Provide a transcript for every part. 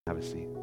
Have a seat.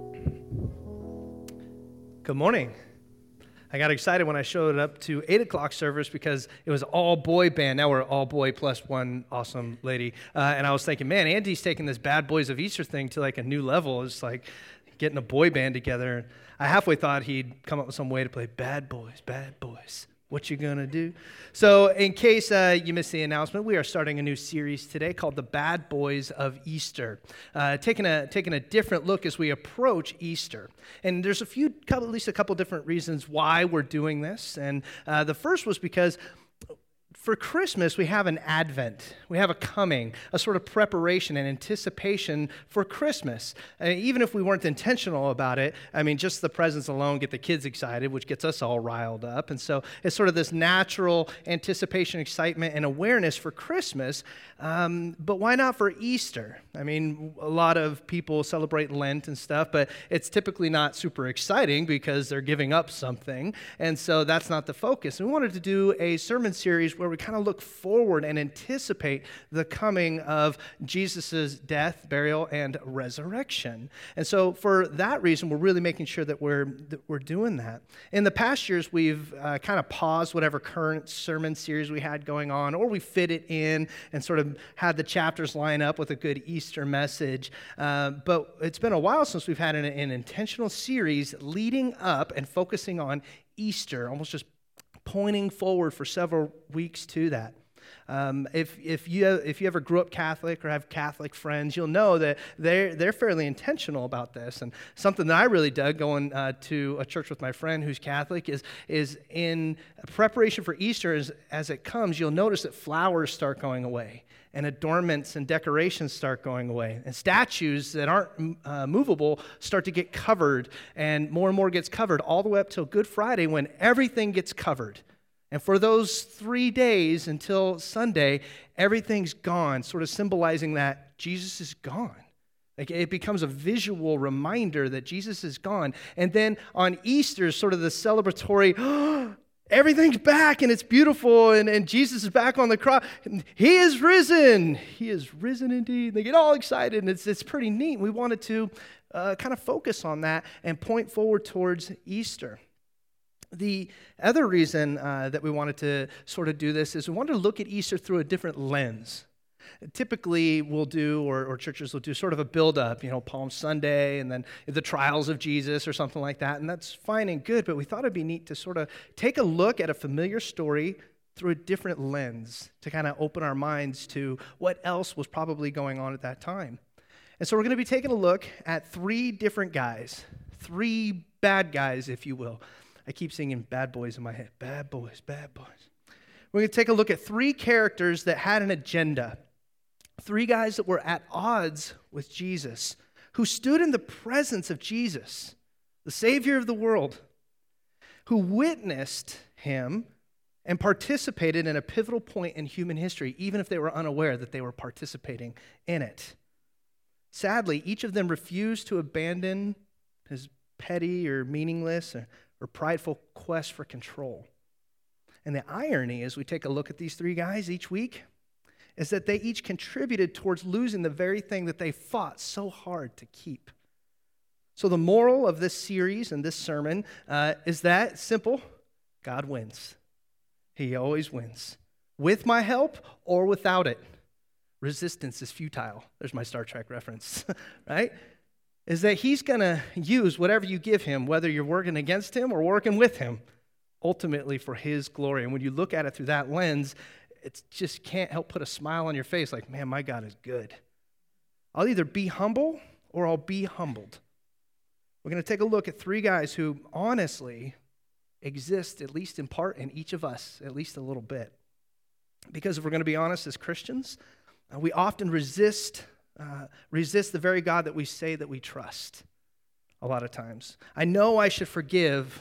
Good morning. I got excited when I showed up to 8 o'clock service because it was all boy band. Now we're all boy plus one awesome lady. And I was thinking, man, Andy's taking this Bad Boys of Easter thing to like a new level. It's like getting a boy band together. I halfway thought he'd come up with some way to play Bad Boys, Bad Boys. What you gonna do? So in case you missed the announcement, we are starting a new series today called The Bad Boys of Easter, taking a different look as we approach Easter. And there's at least a couple different reasons why we're doing this. And the first was because for Christmas, we have an Advent. We have a coming, a sort of preparation and anticipation for Christmas. Even if we weren't intentional about it, I mean, just the presents alone get the kids excited, which gets us all riled up. And so it's sort of this natural anticipation, excitement, and awareness for Christmas. But why not for Easter? I mean, a lot of people celebrate Lent and stuff, but it's typically not super exciting because they're giving up something. And so that's not the focus. And we wanted to do a sermon series where we kind of look forward and anticipate the coming of Jesus' death, burial, and resurrection. And so for that reason, we're really making sure that we're doing that. In the past years, we've kind of paused whatever current sermon series we had going on, or we fit it in and sort of had the chapters line up with a good Easter message. But it's been a while since we've had an intentional series leading up and focusing on Easter, almost just pointing forward for several weeks to that. If you ever grew up Catholic or have Catholic friends, you'll know that they're fairly intentional about this. And something that I really dug going to a church with my friend who's Catholic is in preparation for Easter as it comes, you'll notice that flowers start going away, and adornments and decorations start going away, and statues that aren't movable start to get covered, and more gets covered all the way up till Good Friday when everything gets covered. And for those 3 days until Sunday, everything's gone, sort of symbolizing that Jesus is gone. Like it becomes a visual reminder that Jesus is gone. And then on Easter, sort of the celebratory, everything's back and it's beautiful and Jesus is back on the cross. He is risen. He is risen indeed. They get all excited and it's pretty neat. We wanted to kind of focus on that and point forward towards Easter. The other reason that we wanted to sort of do this is we wanted to look at Easter through a different lens. Typically, we'll do, or churches will do sort of a build-up, Palm Sunday, and then the trials of Jesus or something like that, and that's fine and good, but we thought it'd be neat to sort of take a look at a familiar story through a different lens to kind of open our minds to what else was probably going on at that time. And so we're going to be taking a look at three different guys, three bad guys, if you will. I keep singing Bad Boys in my head. Bad boys, bad boys. We're going to take a look at three characters that had an agenda. Three guys that were at odds with Jesus, who stood in the presence of Jesus, the Savior of the world, who witnessed him and participated in a pivotal point in human history, even if they were unaware that they were participating in it. Sadly, each of them refused to abandon his petty or meaningless or prideful quest for control. And the irony, as we take a look at these three guys each week, is that they each contributed towards losing the very thing that they fought so hard to keep. So the moral of this series and this sermon is that simple: God wins. He always wins. With my help or without it. Resistance is futile. There's my Star Trek reference, right? Is that he's going to use whatever you give him, whether you're working against him or working with him, ultimately for his glory. And when you look at it through that lens, it just can't help put a smile on your face like, man, my God is good. I'll either be humble or I'll be humbled. We're going to take a look at three guys who honestly exist, at least in part, in each of us, at least a little bit. Because if we're going to be honest as Christians, we often resist the very God that we say that we trust a lot of times. I know I should forgive,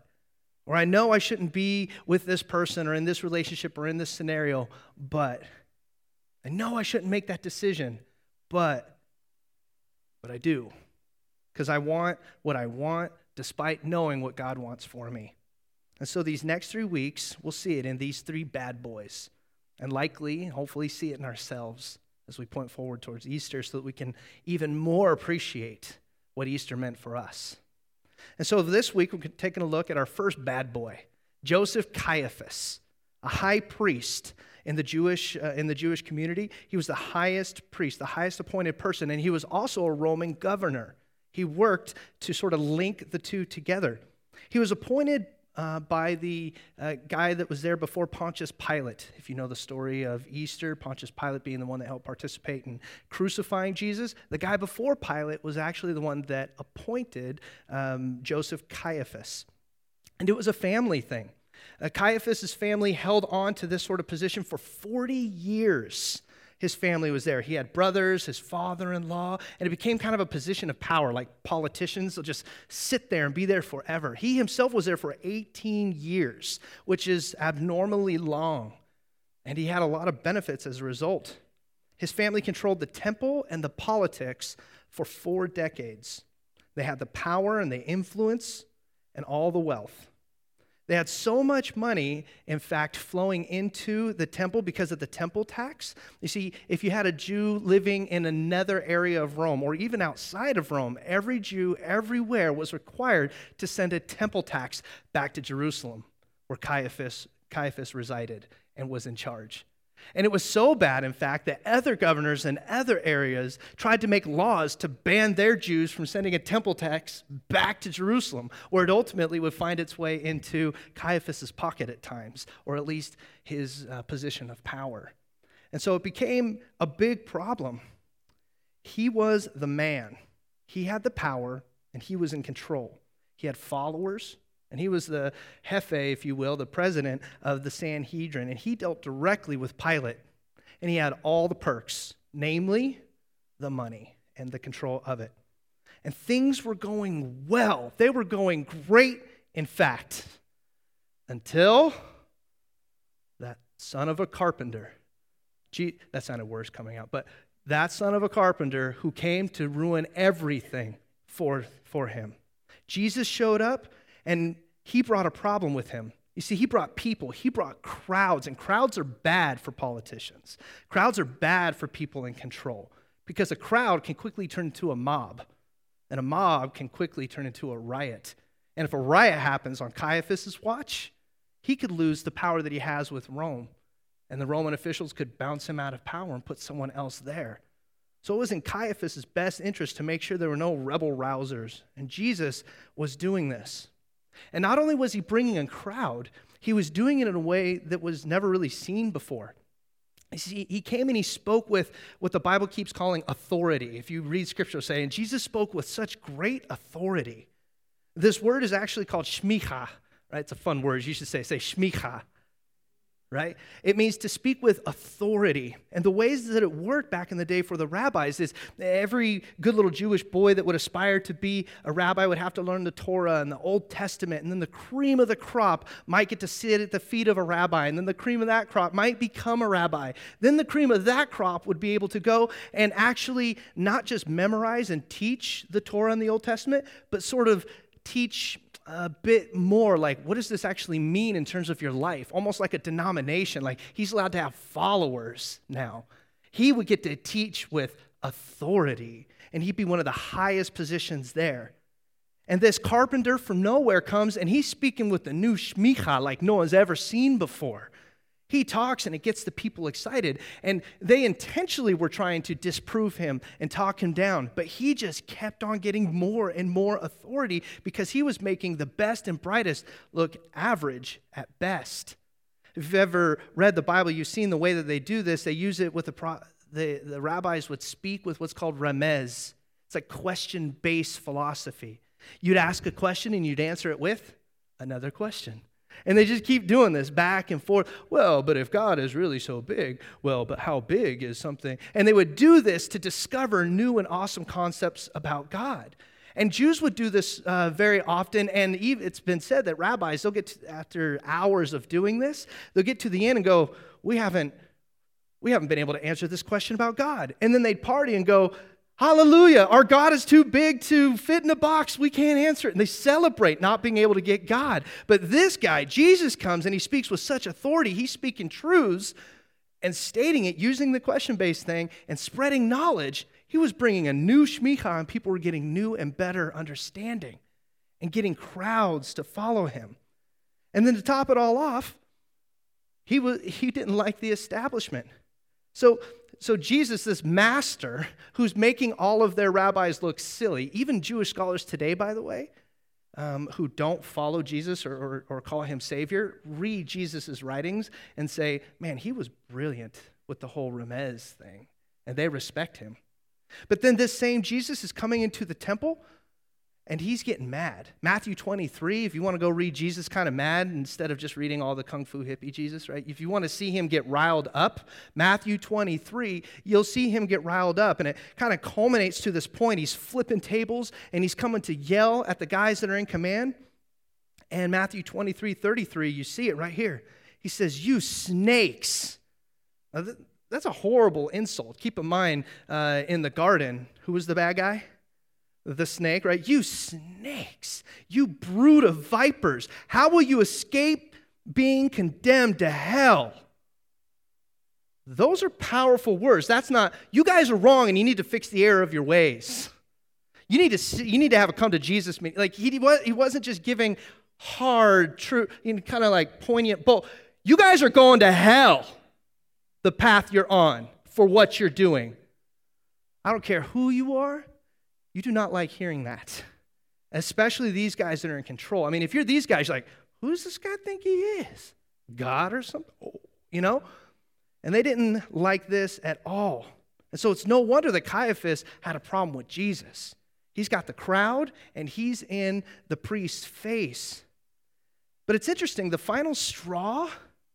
or I know I shouldn't be with this person or in this relationship or in this scenario, but I know I shouldn't make that decision, but I do. Because I want what I want despite knowing what God wants for me. And so these next 3 weeks, we'll see it in these three bad boys and likely, hopefully, see it in ourselves as we point forward towards Easter so that we can even more appreciate what Easter meant for us. And so this week, we're taking a look at our first bad boy, Joseph Caiaphas, a high priest in the Jewish community. He was the highest priest, the highest appointed person, and he was also a Roman governor. He worked to sort of link the two together. He was appointed by the guy that was there before Pontius Pilate. If you know the story of Easter, Pontius Pilate being the one that helped participate in crucifying Jesus, the guy before Pilate was actually the one that appointed Joseph Caiaphas. And it was a family thing. Caiaphas' family held on to this sort of position for 40 years. His family was there. He had brothers, his father-in-law, and it became kind of a position of power, like politicians will just sit there and be there forever. He himself was there for 18 years, which is abnormally long, and he had a lot of benefits as a result. His family controlled the temple and the politics for 4 decades. They had the power and the influence and all the wealth. They had so much money, in fact, flowing into the temple because of the temple tax. You see, if you had a Jew living in another area of Rome or even outside of Rome, every Jew everywhere was required to send a temple tax back to Jerusalem, where Caiaphas resided and was in charge. And it was so bad, in fact, that other governors in other areas tried to make laws to ban their Jews from sending a temple tax back to Jerusalem, where it ultimately would find its way into Caiaphas' pocket at times, or at least his position of power. And so it became a big problem. He was the man. He had the power, and he was in control. He had followers. And he was the jefe, if you will, the president of the Sanhedrin. And he dealt directly with Pilate. And he had all the perks, namely the money and the control of it. And things were going well. They were going great, in fact, until that son of a carpenter. That sounded worse coming out. But that son of a carpenter who came to ruin everything for him. Jesus showed up. And he brought a problem with him. You see, he brought people. He brought crowds. And crowds are bad for politicians. Crowds are bad for people in control. Because a crowd can quickly turn into a mob. And a mob can quickly turn into a riot. And if a riot happens on Caiaphas' watch, he could lose the power that he has with Rome. And the Roman officials could bounce him out of power and put someone else there. So it was in Caiaphas' best interest to make sure there were no rebel rousers. And Jesus was doing this. And not only was he bringing a crowd, he was doing it in a way that was never really seen before. You see, he came and he spoke with what the Bible keeps calling authority. If you read Scripture, saying Jesus spoke with such great authority. This word is actually called shmicha, right? It's a fun word. You should say shmicha, right? It means to speak with authority. And the ways that it worked back in the day for the rabbis is every good little Jewish boy that would aspire to be a rabbi would have to learn the Torah and the Old Testament, and then the cream of the crop might get to sit at the feet of a rabbi, and then the cream of that crop might become a rabbi. Then the cream of that crop would be able to go and actually not just memorize and teach the Torah and the Old Testament, but sort of teach a bit more, like, what does this actually mean in terms of your life? Almost like a denomination. Like, he's allowed to have followers now. He would get to teach with authority, and he'd be one of the highest positions there. And this carpenter from nowhere comes, and he's speaking with the new shmicha like no one's ever seen before. He talks, and it gets the people excited. And they intentionally were trying to disprove him and talk him down. But he just kept on getting more and more authority because he was making the best and brightest look average at best. If you've ever read the Bible, you've seen the way that they do this. They use it with the rabbis would speak with what's called remez. It's like question-based philosophy. You'd ask a question, and you'd answer it with another question. And they just keep doing this back and forth. Well, but if God is really so big, well, but how big is something? And they would do this to discover new and awesome concepts about God. And Jews would do this very often, and it's been said that rabbis, they'll get to, after hours of doing this, they'll get to the end and go, we haven't been able to answer this question about God. And then they'd party and go, hallelujah, our God is too big to fit in a box. We can't answer it. And they celebrate not being able to get God. But this guy, Jesus, comes and he speaks with such authority. He's speaking truths and stating it using the question-based thing and spreading knowledge. He was bringing a new shmicha, and people were getting new and better understanding and getting crowds to follow him. And then to top it all off, he didn't like the establishment. So Jesus, this master who's making all of their rabbis look silly, even Jewish scholars today, by the way, who don't follow Jesus or call him Savior, read Jesus' writings and say, man, he was brilliant with the whole Remez thing, and they respect him. But then this same Jesus is coming into the temple, and he's getting mad. Matthew 23, if you want to go read Jesus kind of mad instead of just reading all the kung fu hippie Jesus, right? If you want to see him get riled up, Matthew 23, you'll see him get riled up. And it kind of culminates to this point. He's flipping tables, and he's coming to yell at the guys that are in command. And Matthew 23:33, you see it right here. He says, you snakes. Now, that's a horrible insult. Keep in mind, in the garden, who was the bad guy? The snake, right? You snakes, you brood of vipers. How will you escape being condemned to hell? Those are powerful words. That's not, you guys are wrong and you need to fix the error of your ways. You need to have a come to Jesus meeting. Like he wasn't just giving hard, true, kind of like poignant bull. You guys are going to hell, the path you're on for what you're doing. I don't care who you are. You do not like hearing that, especially these guys that are in control. I mean, if you're these guys, you're like, who does this guy think he is? God or something? You know? And they didn't like this at all. And so it's no wonder that Caiaphas had a problem with Jesus. He's got the crowd, and he's in the priest's face. But it's interesting, the final straw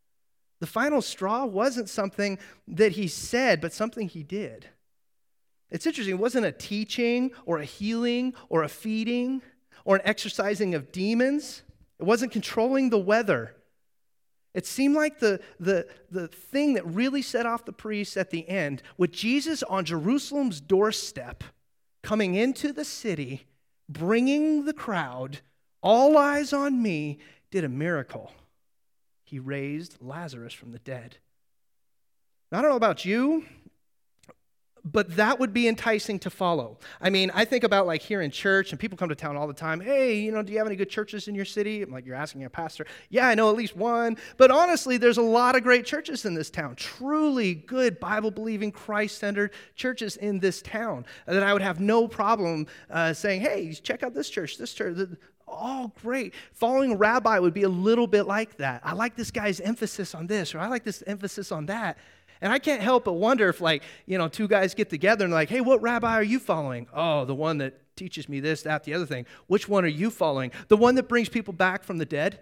wasn't something that he said, but something he did. It's interesting, it wasn't a teaching or a healing or a feeding or an exorcising of demons. It wasn't controlling the weather. It seemed like the thing that really set off the priests at the end, with Jesus on Jerusalem's doorstep, coming into the city, bringing the crowd, all eyes on me, did a miracle. He raised Lazarus from the dead. Now, I don't know about you, but that would be enticing to follow. I mean, I think about like here in church, and people come to town all the time. Hey, do you have any good churches in your city? I'm like, you're asking a pastor. Yeah, I know at least one. But honestly, there's a lot of great churches in this town. Truly good, Bible-believing, Christ-centered churches in this town that I would have no problem saying, hey, check out this church. All great. Following a rabbi would be a little bit like that. I like this guy's emphasis on this, or I like this emphasis on that. And I can't help but wonder if, two guys get together and like, hey, what rabbi are you following? Oh, the one that teaches me this, that, the other thing. Which one are you following? The one that brings people back from the dead?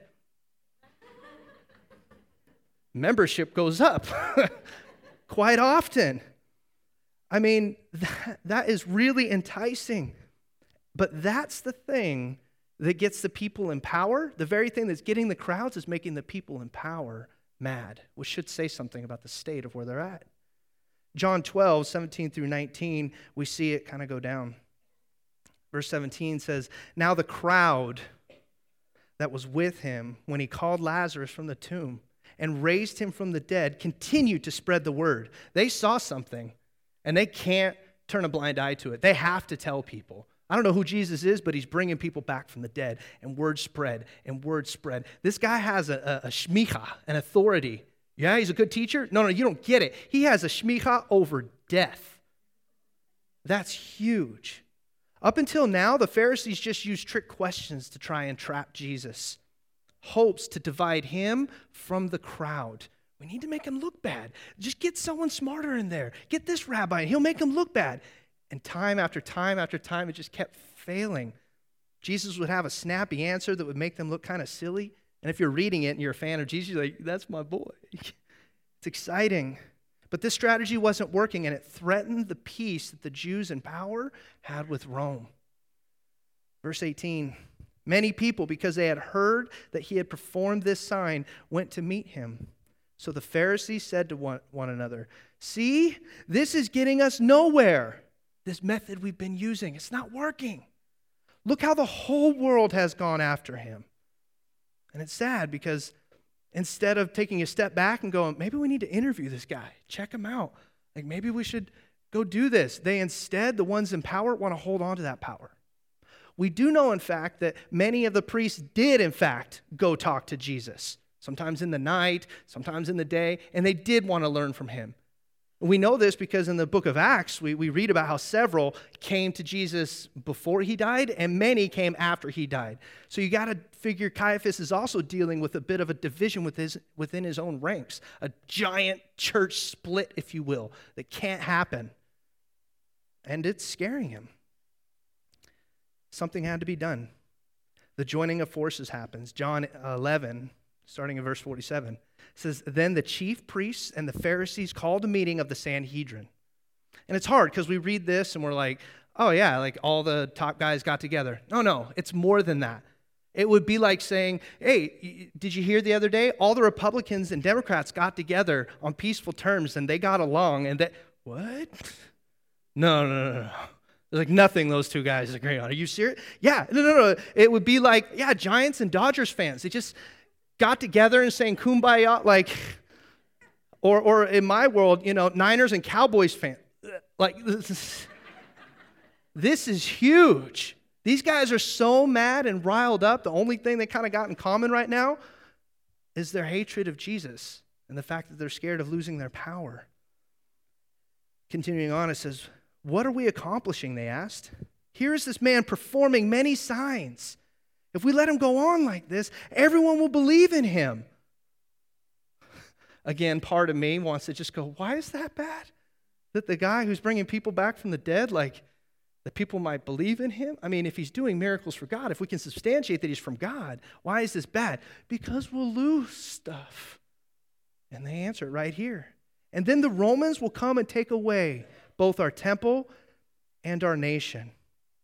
Membership goes up quite often. I mean, that is really enticing. But that's the thing that gets the people in power. The very thing that's getting the crowds is making the people in power mad, which should say something about the state of where they're at. John 12, 17 through 19, we see it kind of go down. Verse 17 says, now the crowd that was with him when he called Lazarus from the tomb and raised him from the dead continued to spread the word. They saw something, and they can't turn a blind eye to it. They have to tell people. I don't know who Jesus is, but he's bringing people back from the dead, and word spread, and word spread. This guy has a shmicha, an authority. Yeah, he's a good teacher? No, you don't get it. He has a shmicha over death. That's huge. Up until now, the Pharisees just used trick questions to try and trap Jesus. Hopes to divide him from the crowd. We need to make him look bad. Just get someone smarter in there. Get this rabbi, and he'll make him look bad. And time after time after time, it just kept failing. Jesus would have a snappy answer that would make them look kind of silly. And if you're reading it and you're a fan of Jesus, you're like, that's my boy. It's exciting. But this strategy wasn't working, and it threatened the peace that the Jews in power had with Rome. Verse 18, many people, because they had heard that he had performed this sign, went to meet him. So the Pharisees said to one another, see, this is getting us nowhere. This method we've been using, it's not working. Look how the whole world has gone after him. And it's sad because instead of taking a step back and going, maybe we need to interview this guy, check him out. Like maybe we should Go do this. They instead, the ones in power, want to hold on to that power. We do know, in fact, that many of the priests did, in fact, go talk to Jesus. Sometimes in the night, sometimes in the day, and they did want to learn from him. We know this because in the book of Acts, we read about how several came to Jesus before he died, and many came after he died. So you got to figure Caiaphas is also dealing with a bit of a division within his own ranks, a giant church split, if you will, that can't happen. And it's scaring him. Something had to be done. The joining of forces happens. John 11, starting in verse 47, says, "Then the chief priests and the Pharisees called a meeting of the Sanhedrin." And it's hard because we read this and we're like, oh yeah, like all the top guys got together. No, it's more than that. It would be like saying, hey, did you hear the other day? All the Republicans and Democrats got together on peaceful terms and they got along and that, what? No. There's like nothing those two guys agree on. Are you serious? Yeah, no. It would be like, yeah, Giants and Dodgers fans. They just got together and saying kumbaya, like, or in my world, Niners and Cowboys fans. Like, this is huge. These guys are so mad and riled up. The only thing they kind of got in common right now is their hatred of Jesus and the fact that they're scared of losing their power. Continuing on, it says, "What are we accomplishing?" they asked. "Here is this man performing many signs. If we let him go on like this, everyone will believe in him." Again, part of me wants to just go, why is that bad? That the guy who's bringing people back from the dead, like, that people might believe in him? I mean, if he's doing miracles for God, if we can substantiate that he's from God, why is this bad? Because we'll lose stuff. And they answer it right here. "And then the Romans will come and take away both our temple and our nation."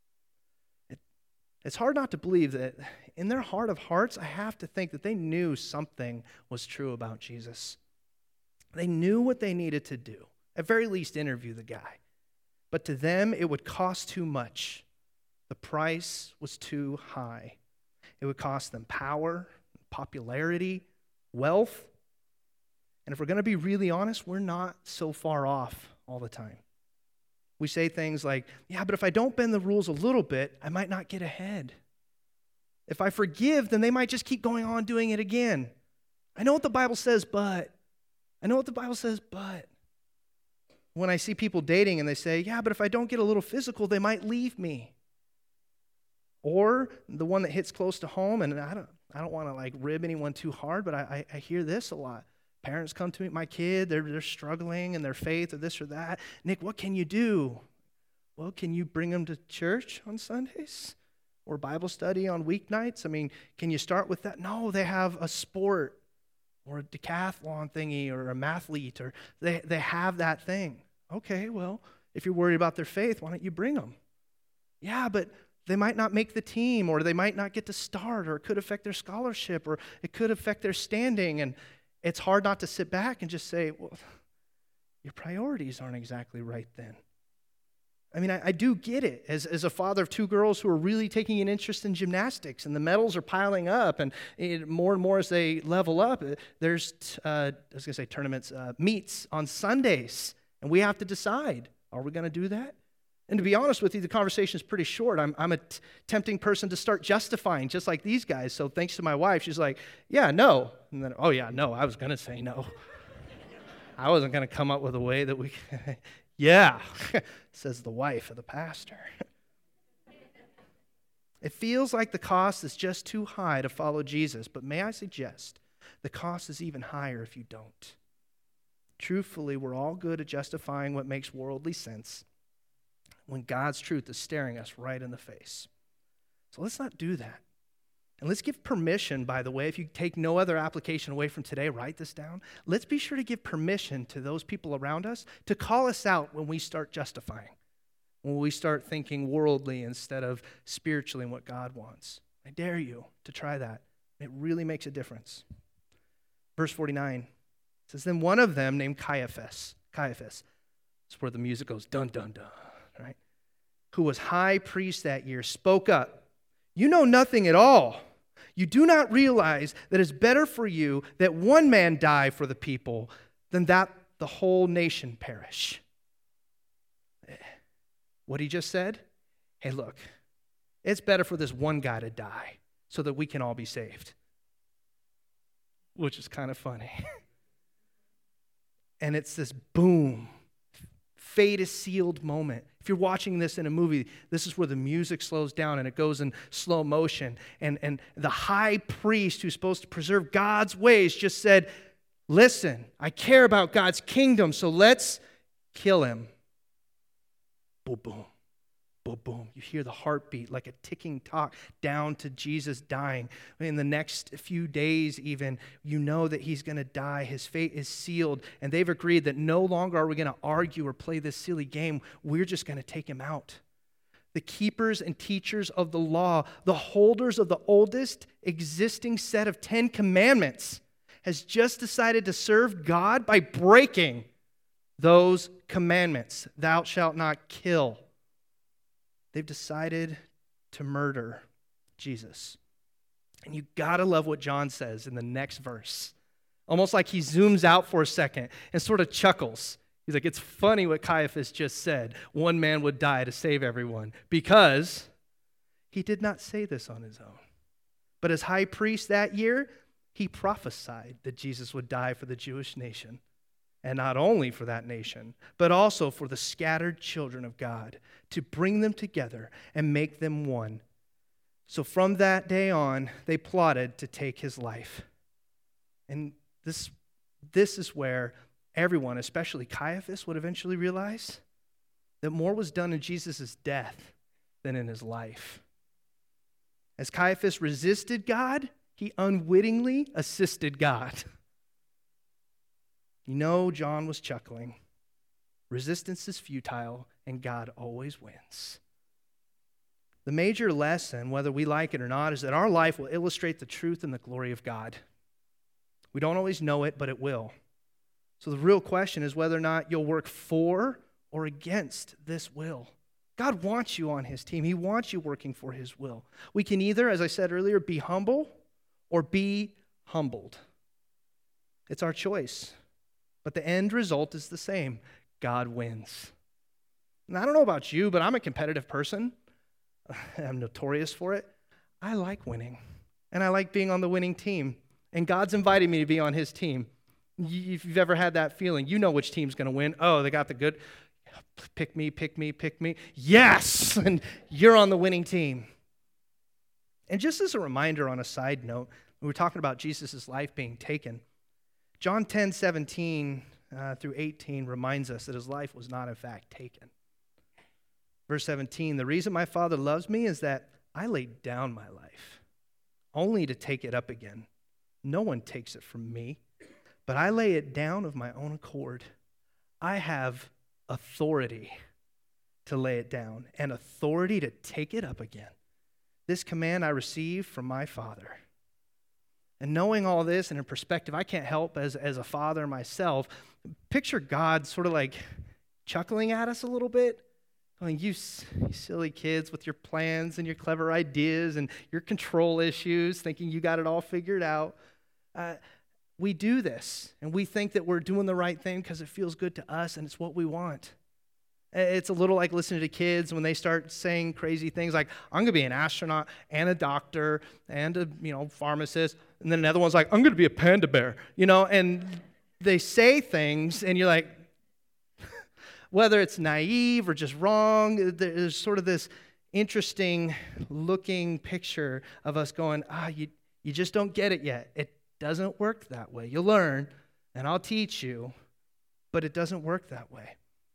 It's hard not to believe that in their heart of hearts, I have to think that they knew something was true about Jesus. They knew what they needed to do. At very least, interview the guy. But to them, it would cost too much. The price was too high. It would cost them power, popularity, wealth. And if we're going to be really honest, we're not so far off all the time. We say things like, yeah, but if I don't bend the rules a little bit, I might not get ahead. If I forgive, then they might just keep going on doing it again. I know what the Bible says, but. When I see people dating and they say, yeah, but if I don't get a little physical, they might leave me. Or the one that hits close to home, and I don't want to like rib anyone too hard, but I hear this a lot. Parents come to me, my kid, they're struggling in their faith or this or that. Nick, what can you do? Well, can you bring them to church on Sundays? Or Bible study on weeknights? I mean, can you start with that? No, they have a sport or a decathlon thingy or a mathlete, or they have that thing. Okay, well, if you're worried about their faith, why don't you bring them? Yeah, but they might not make the team, or they might not get to start, or it could affect their scholarship, or it could affect their standing. And it's hard not to sit back and just say, well, your priorities aren't exactly right then. I mean, I do get it. As a father of two girls who are really taking an interest in gymnastics, and the medals are piling up, and more and more as they level up, there's, tournaments, meets on Sundays, and we have to decide, are we going to do that? And to be honest with you, the conversation is pretty short. I'm a tempting person to start justifying, just like these guys. So thanks to my wife, she's like, yeah, no. And then, oh yeah, no, I was going to say no. I wasn't going to come up with a way that we yeah, says the wife of the pastor. It feels like the cost is just too high to follow Jesus, but may I suggest the cost is even higher if you don't. Truthfully, we're all good at justifying what makes worldly sense when God's truth is staring us right in the face. So let's not do that. And let's give permission, by the way, if you take no other application away from today, write this down. Let's be sure to give permission to those people around us to call us out when we start justifying, when we start thinking worldly instead of spiritually in what God wants. I dare you to try that. It really makes a difference. Verse 49 says, "Then one of them named Caiaphas, that's where the music goes, dun, dun, dun, right? Who was high priest that year, spoke up. 'You know nothing at all. You do not realize that it's better for you that one man die for the people than that the whole nation perish.'" what he just said? Hey, look, it's better for this one guy to die so that we can all be saved. Which is kind of funny. And it's this boom, fate is sealed moment. If you're watching this in a movie, this is where the music slows down and it goes in slow motion. And the high priest who's supposed to preserve God's ways just said, listen, I care about God's kingdom, so let's kill him. Boom, boom, boom, boom. You hear the heartbeat like a ticking clock down to Jesus dying. In the next few days even, you know that he's going to die. His fate is sealed, and they've agreed that no longer are we going to argue or play this silly game. We're just going to take him out. The keepers and teachers of the law, the holders of the oldest existing set of 10 commandments, has just decided to serve God by breaking those commandments. Thou shalt not kill. They've decided to murder Jesus. And you gotta love what John says in the next verse. Almost like he zooms out for a second and sort of chuckles. He's like, it's funny what Caiaphas just said. One man would die to save everyone, because he did not say this on his own. But as high priest that year, he prophesied that Jesus would die for the Jewish nation. And not only for that nation, but also for the scattered children of God, to bring them together and make them one. So from that day on, they plotted to take his life. And this is where everyone, especially Caiaphas, would eventually realize that more was done in Jesus' death than in his life. As Caiaphas resisted God, he unwittingly assisted God. You know, John was chuckling. Resistance is futile, and God always wins. The major lesson, whether we like it or not, is that our life will illustrate the truth and the glory of God. We don't always know it, but it will. So the real question is whether or not you'll work for or against this will. God wants you on his team. He wants you working for his will. We can either, as I said earlier, be humble or be humbled. It's our choice. But the end result is the same. God wins. And I don't know about you, but I'm a competitive person. I'm notorious for it. I like winning. And I like being on the winning team. And God's invited me to be on his team. If you've ever had that feeling, you know which team's going to win. Oh, they got the good. Pick me, pick me, pick me. Yes! And you're on the winning team. And just as a reminder on a side note, we were talking about Jesus' life being taken. John 10:17 through 18 reminds us that his life was not in fact taken. Verse 17, the reason my Father loves me is that I laid down my life, only to take it up again. No one takes it from me, but I lay it down of my own accord. I have authority to lay it down and authority to take it up again. This command I received from my Father. And knowing all this and in perspective, I can't help as a father myself, picture God sort of like chuckling at us a little bit. Going, you silly kids with your plans and your clever ideas and your control issues, thinking you got it all figured out. We do this, and we think that we're doing the right thing because it feels good to us and it's what we want. It's a little like listening to kids when they start saying crazy things like, I'm going to be an astronaut and a doctor and a pharmacist. And then another one's like, I'm going to be a panda bear. And they say things and you're like, whether it's naive or just wrong, there's sort of this interesting looking picture of us going, you just don't get it yet. It doesn't work that way. You'll learn and I'll teach you, but it doesn't work that way.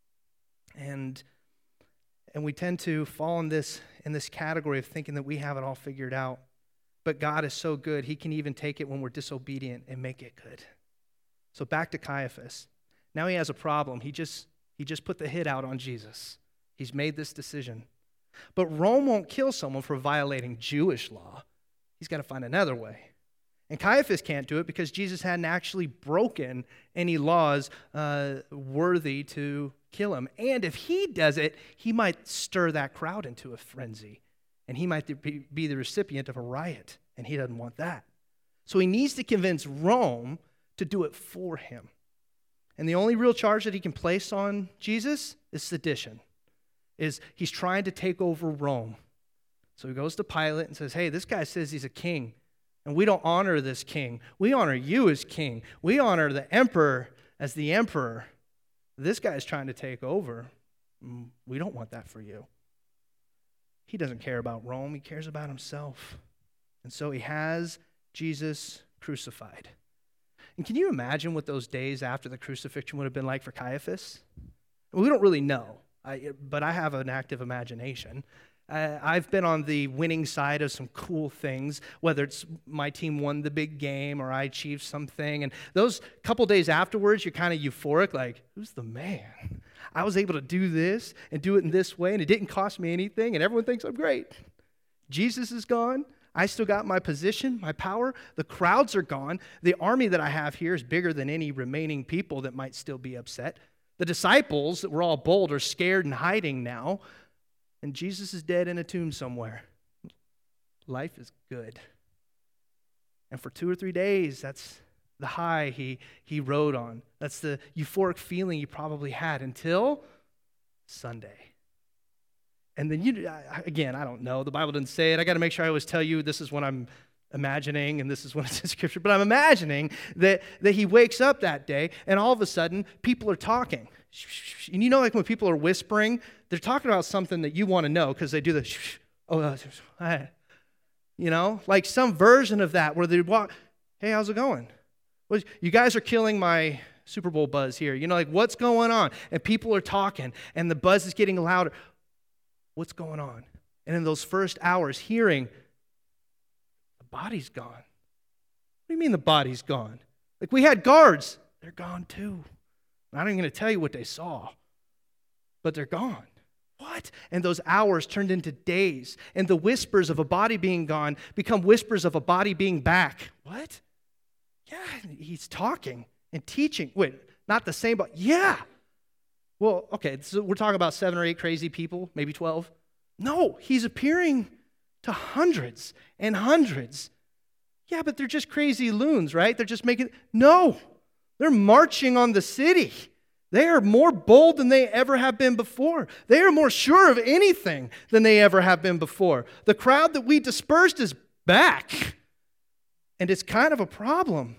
And we tend to fall in this category of thinking that we have it all figured out. But God is so good, he can even take it when we're disobedient and make it good. So back to Caiaphas. Now he has a problem. He just put the hit out on Jesus. He's made this decision. But Rome won't kill someone for violating Jewish law. He's got to find another way. And Caiaphas can't do it because Jesus hadn't actually broken any laws worthy to kill him. And if he does it, he might stir that crowd into a frenzy. And he might be the recipient of a riot. And he doesn't want that. So he needs to convince Rome to do it for him. And the only real charge that he can place on Jesus is sedition. is he's trying to take over Rome. So he goes to Pilate and says, hey, this guy says he's a king, and we don't honor this king. We honor you as king. We honor the emperor as the emperor. This guy's trying to take over. We don't want that for you. He doesn't care about Rome. He cares about himself. And so he has Jesus crucified. And can you imagine what those days after the crucifixion would have been like for Caiaphas? We don't really know, but I have an active imagination. I've been on the winning side of some cool things, whether it's my team won the big game or I achieved something. And those couple days afterwards, you're kind of euphoric, like, who's the man? I was able to do this and do it in this way, and it didn't cost me anything, and everyone thinks I'm great. Jesus is gone. I still got my position, my power. The crowds are gone. The army that I have here is bigger than any remaining people that might still be upset. The disciples that were all bold are scared and hiding now. And Jesus is dead in a tomb somewhere. Life is good. And for 2 or 3 days, that's the high he rode on. That's the euphoric feeling he probably had until Sunday. And then again, I don't know. The Bible didn't say it. I got to make sure I always tell you this is what I'm imagining and this is what it's in Scripture. But I'm imagining that he wakes up that day and all of a sudden people are talking. And you know, like when people are whispering, they're talking about something that you want to know because they do the you know, like some version of that where they walk, hey, how's it going? Well, you guys are killing my Super Bowl buzz here. You know, like what's going on? And people are talking and the buzz is getting louder. What's going on? And in those first hours, hearing, the body's gone. What do you mean the body's gone? Like we had guards. They're gone too. I'm not even going to tell you what they saw, but they're gone. What? And those hours turned into days. And the whispers of a body being gone become whispers of a body being back. What? Yeah, he's talking and teaching. Wait, not the same, but yeah. Well, okay, so we're talking about 7 or 8 crazy people, maybe 12. No, he's appearing to hundreds and hundreds. Yeah, but they're just crazy loons, right? They're just making, no, they're marching on the city. They are more bold than they ever have been before. They are more sure of anything than they ever have been before. The crowd that we dispersed is back, and it's kind of a problem.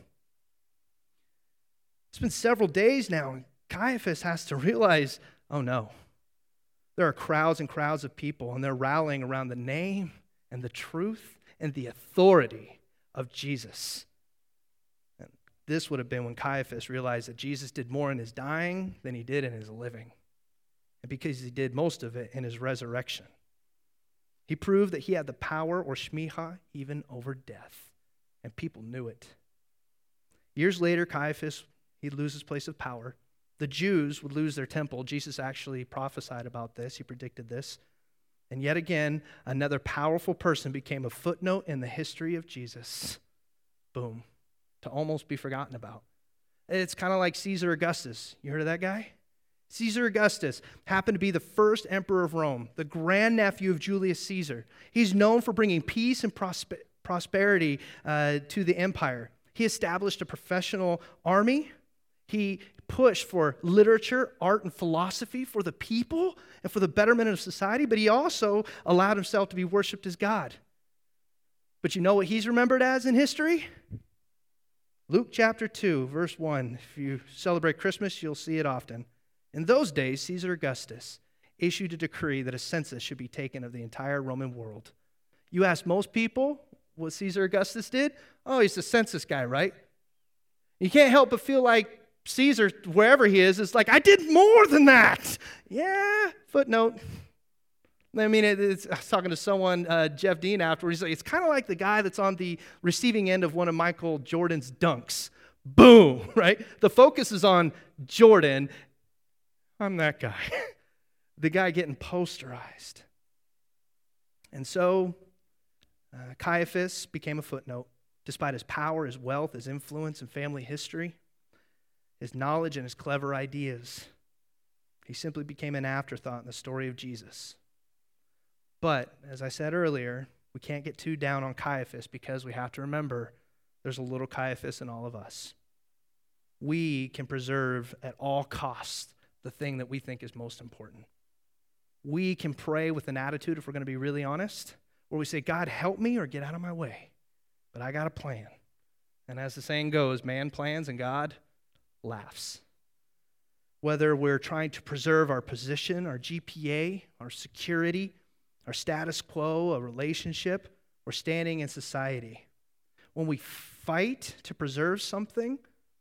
It's been several days now, and Caiaphas has to realize, oh no, there are crowds and crowds of people, and they're rallying around the name and the truth and the authority of Jesus. And this would have been when Caiaphas realized that Jesus did more in his dying than he did in his living, and because he did most of it in his resurrection. He proved that he had the power, or shmicha, even over death, and people knew it. Years later, Caiaphas, he'd lose his place of power. The Jews would lose their temple. Jesus actually prophesied about this. He predicted this. And yet again, another powerful person became a footnote in the history of Jesus. Boom. To almost be forgotten about. It's kind of like Caesar Augustus. You heard of that guy? Caesar Augustus happened to be the first emperor of Rome, the grandnephew of Julius Caesar. He's known for bringing peace and prosperity to the empire. He established a professional army. He pushed for literature, art, and philosophy for the people and for the betterment of society, but he also allowed himself to be worshipped as God. But you know what he's remembered as in history? Luke chapter 2, verse 1. If you celebrate Christmas, you'll see it often. In those days, Caesar Augustus issued a decree that a census should be taken of the entire Roman world. You ask most people what Caesar Augustus did? Oh, he's the census guy, right? You can't help but feel like Caesar, wherever he is like, I did more than that. Yeah, footnote. I mean, I was talking to someone, Jeff Dean, afterwards. He's like, it's kind of like the guy that's on the receiving end of one of Michael Jordan's dunks. Boom, right? The focus is on Jordan. I'm that guy. The guy getting posterized. And so Caiaphas became a footnote, despite his power, his wealth, his influence, and family history, his knowledge, and his clever ideas. He simply became an afterthought in the story of Jesus. But, as I said earlier, we can't get too down on Caiaphas because we have to remember there's a little Caiaphas in all of us. We can preserve at all costs the thing that we think is most important. we can pray with an attitude, if we're going to be really honest, where we say, God, help me or get out of my way. But I got a plan. And as the saying goes, man plans and God laughs. Whether we're trying to preserve our position, our GPA, our security, our status quo, a relationship, or standing in society. When we fight to preserve something,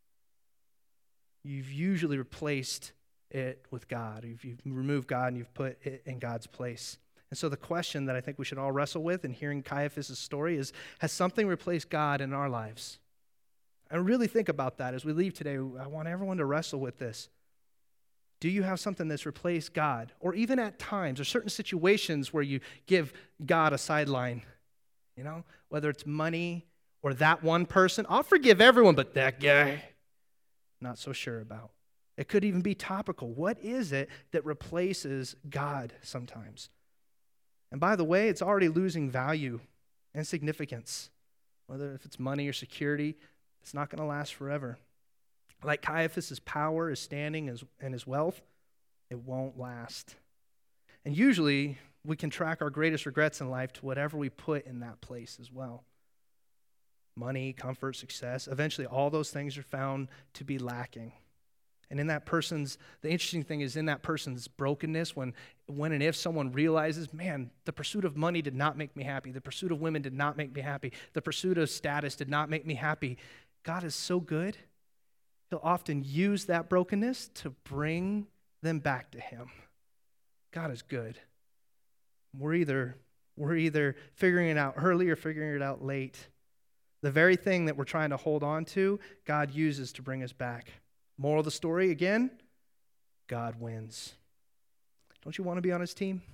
you've usually replaced it with God. You've removed God and you've put it in God's place. And so the question that I think we should all wrestle with in hearing Caiaphas' story is, has something replaced God in our lives? And really think about that as we leave today. I want everyone to wrestle with this. Do you have something that's replaced God? Or even at times, or certain situations where you give God a sideline, whether it's money or that one person. I'll forgive everyone, but that guy, not so sure about. It could even be topical. What is it that replaces God sometimes? And by the way, it's already losing value and significance. Whether if it's money or security, it's not going to last forever. Like Caiaphas' power, his standing, and his wealth, it won't last. And usually, we can track our greatest regrets in life to whatever we put in that place as well. Money, comfort, success, eventually all those things are found to be lacking. And in that person's, the interesting thing is in that person's brokenness, when and if someone realizes, man, the pursuit of money did not make me happy, the pursuit of women did not make me happy, the pursuit of status did not make me happy, God is so good. He'll often use that brokenness to bring them back to him. God is good. We're either figuring it out early or figuring it out late. The very thing that we're trying to hold on to, God uses to bring us back. Moral of the story, again, God wins. Don't you want to be on his team?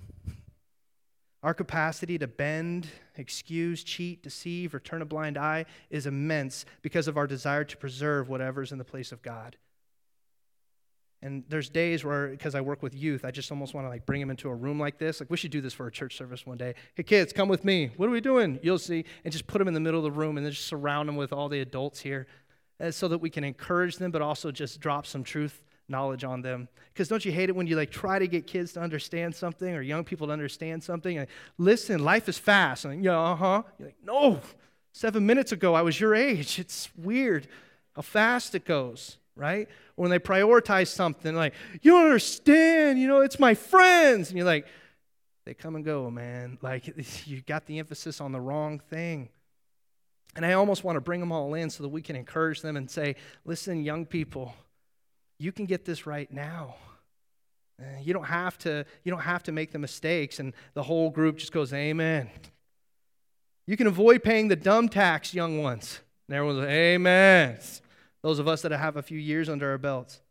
Our capacity to bend, excuse, cheat, deceive, or turn a blind eye is immense because of our desire to preserve whatever's in the place of God. And there's days where, because I work with youth, I just almost want to bring them into a room like this. We should do this for a church service one day. Hey kids, come with me. What are we doing? You'll see. And just put them in the middle of the room and then just surround them with all the adults here so that we can encourage them, but also just drop some truth knowledge on them. Because don't you hate it when you try to get kids to understand something or young people to understand something? Listen, life is fast. And you're like, no, 7 minutes ago I was your age. It's weird how fast it goes, right? Or when they prioritize something you don't understand, it's my friends. And you're like, they come and go, man. You got the emphasis on the wrong thing. And I almost want to bring them all in so that we can encourage them and say, listen, young people, you can get this right now. You don't have to make the mistakes, and the whole group just goes, amen. You can avoid paying the dumb tax, young ones. And everyone's like, amen. Those of us that have a few years under our belts.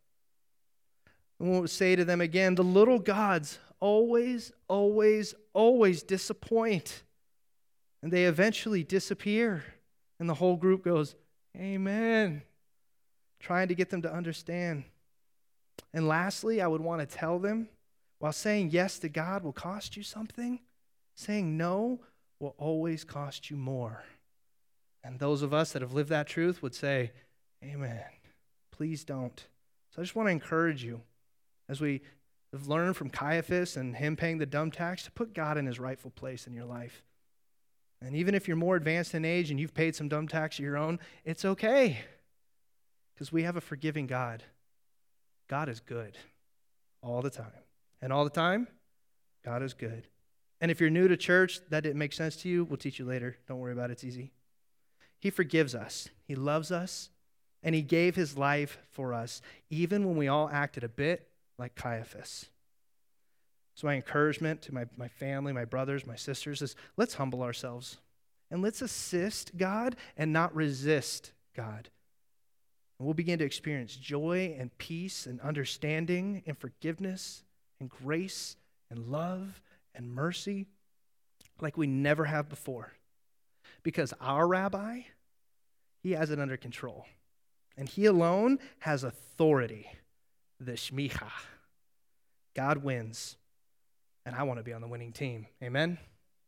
And we'll say to them again, the little gods always, always, always disappoint. And they eventually disappear. And the whole group goes, amen. Trying to get them to understand. And lastly, I would want to tell them, while saying yes to God will cost you something, saying no will always cost you more. And those of us that have lived that truth would say, amen. Please don't. So I just want to encourage you, as we have learned from Caiaphas and him paying the dumb tax, to put God in his rightful place in your life. And even if you're more advanced in age and you've paid some dumb tax of your own, it's okay. Because we have a forgiving God. God is good all the time. And all the time, God is good. And if you're new to church, that didn't make sense to you, we'll teach you later. Don't worry about it. It's easy. He forgives us. He loves us. And he gave his life for us, even when we all acted a bit like Caiaphas. So my encouragement to my family, my brothers, my sisters is let's humble ourselves. And let's assist God and not resist God. And we'll begin to experience joy and peace and understanding and forgiveness and grace and love and mercy like we never have before. Because our rabbi, he has it under control. And he alone has authority. The Shmicha. God wins. And I want to be on the winning team. Amen?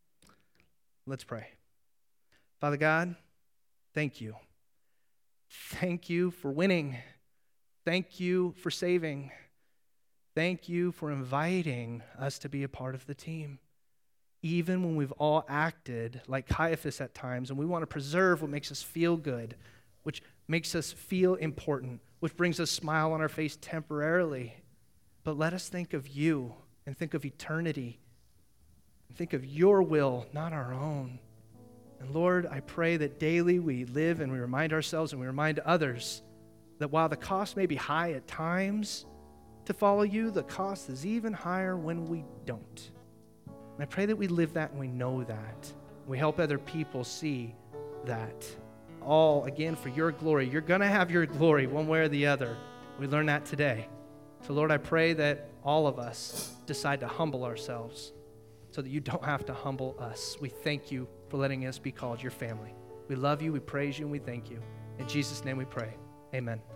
Let's pray. Father God, thank you. Thank you for winning. Thank you for saving. Thank you for inviting us to be a part of the team. Even when we've all acted like Caiaphas at times, and we want to preserve what makes us feel good, which makes us feel important, which brings a smile on our face temporarily. But let us think of you and think of eternity and think of your will, not our own. And Lord, I pray that daily we live and we remind ourselves and we remind others that while the cost may be high at times to follow you, the cost is even higher when we don't. And I pray that we live that and we know that. We help other people see that. All, again, for your glory. You're going to have your glory one way or the other. We learned that today. So, Lord, I pray that all of us decide to humble ourselves so that you don't have to humble us. We thank you for letting us be called your family. We love you, we praise you, and we thank you. In Jesus' name we pray. Amen.